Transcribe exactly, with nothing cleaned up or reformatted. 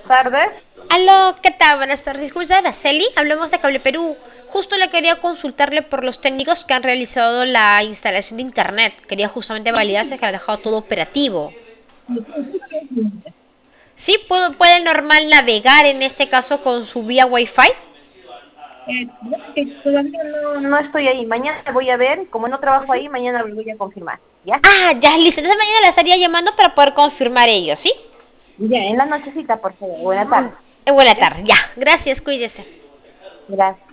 tardes. Aló, ¿qué tal? Buenas tardes. Disculpe, Araceli, hablamos de Cable Perú. Justo le quería consultarle por los técnicos que han realizado la instalación de internet. Quería justamente validar si es que ha dejado todo operativo. ¿Sí? ¿Puedo, ¿Puede normal navegar en este caso con su vía Wi-Fi? Eh, bueno, que todavía no, no estoy ahí. Mañana voy a ver. Como no trabajo ahí, mañana lo voy a confirmar. ¿Ya? Ah, ya, listo. Entonces mañana la estaría llamando para poder confirmar ello, ¿sí? Ya, en la nochecita, por favor. Buena tarde. Eh, buena ¿Ya? tarde, ya. Gracias, cuídese. Gracias.